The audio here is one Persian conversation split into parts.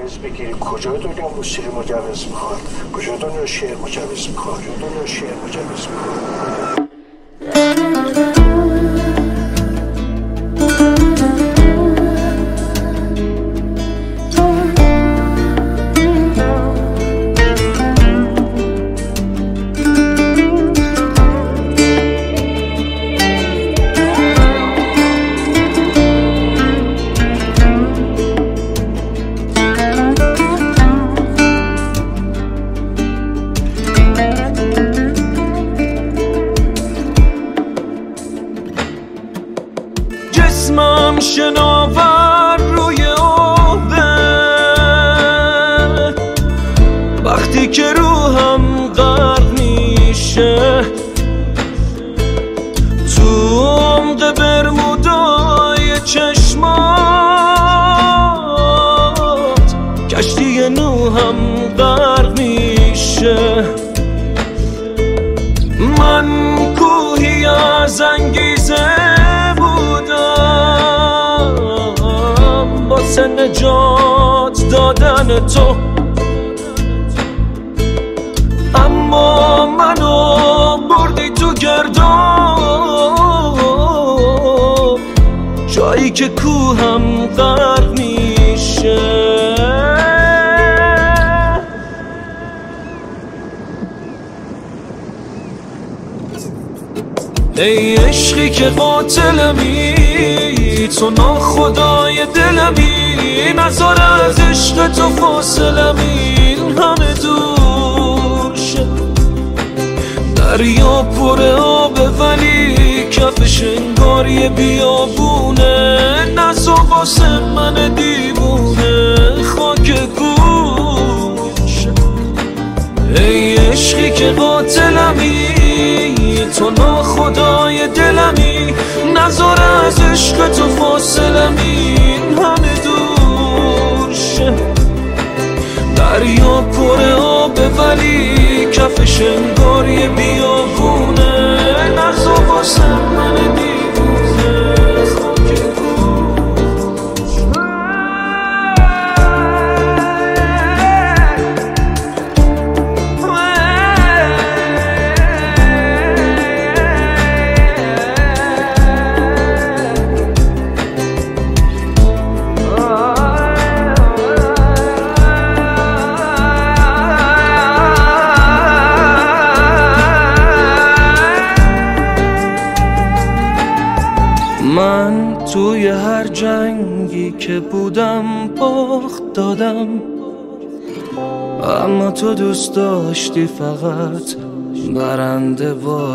مجوز بگیری کجای دنیا موسیقی مجوز میخواد، کجای دنیا شعر مجوز میخواد، کجای دنیا شعر مجوز میخواد. جسمم شناور روی آبه، وقتی که روحم غرق میشه تو عمق برمودای چشمات، کشتی نوحم غرق میشه. من کوهی از انگیزه واسه نجات دادن تو، اما منو بردی تو گرداب، جایی که کوهم غرق میشه. ای عشقی که قاتلمی، تو ناخدای دلمی، نذار از عشق تو فاصلمی همه دور شه. دریا پر آبه ولی کفش انگار یه بیابونه، نزا واسه من دیوونه خاک گوش. ای عشقی که قاتلمی، تو ناخدای دلمی، نذار از عشق تو فاصلمی همه دور شه. دریا پر آبه ولی کفش انگار یه بیابونه، نذار واسه من دیوونه خاک گوش. من توی هر جنگی که بودم باخت دادم، اما تو دوست داشتی فقط برنده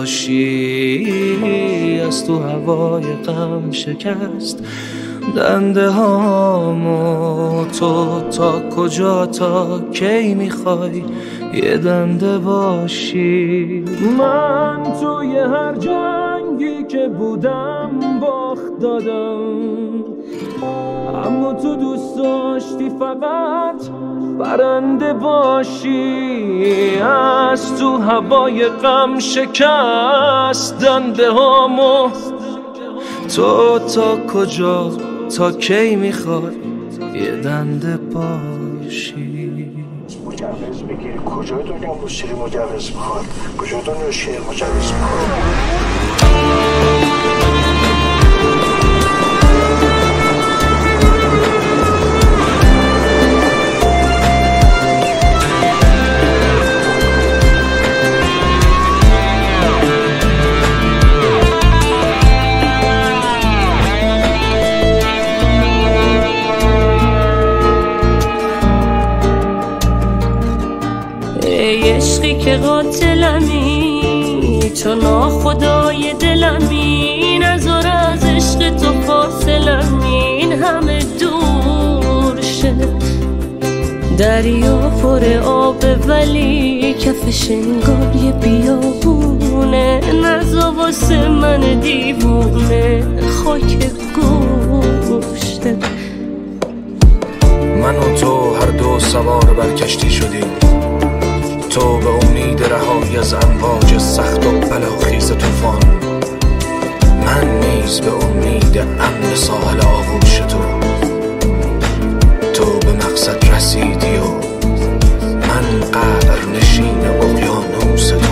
باشی. از تو هوای غم شکست دنده هامو، تو تا کجا تا کی میخوای یه دنده باشی. من توی هر جنگی که بودم باخت دادم، اما تو دوست داشتی فقط برنده باشی. از تو هوای غم شکست دنده هامو، تو تا کجا تا کی میخوای یه دنده باشی. مجوز بگیری کجای دنیا موسیقی مجوز میخواد، کجای دنیا شعر مجوز میخواد. ای عشقی که قاتلمی، تو ناخدای دلمی، نذار از عشق تو فاصلمی همه دور شه. دریا پر آبه ولی کفش انگار یه بیابونه، نذار واسه من دیوونه خاک گوشته. من و تو هر دو سوار بر کشتی شدیم، تو به امید رهایی از امواج سخت و بلاخیز طوفان، من نیز به امید امن ساحل آغوش تو به مقصد رسیدی و من قبر نشین اقیانوس تو.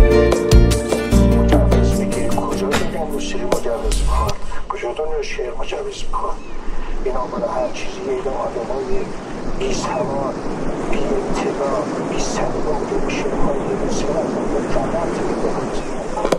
مجوز میگیر کجا بگم موسیقی مجوز میخواد، کجا دنیا شعر مجوز میخواد. اینا برای هر چیزی اینا آدمای بی سواد، بی اطلاع، بی سواد و شعرهای موسیقی از اون فقط میگه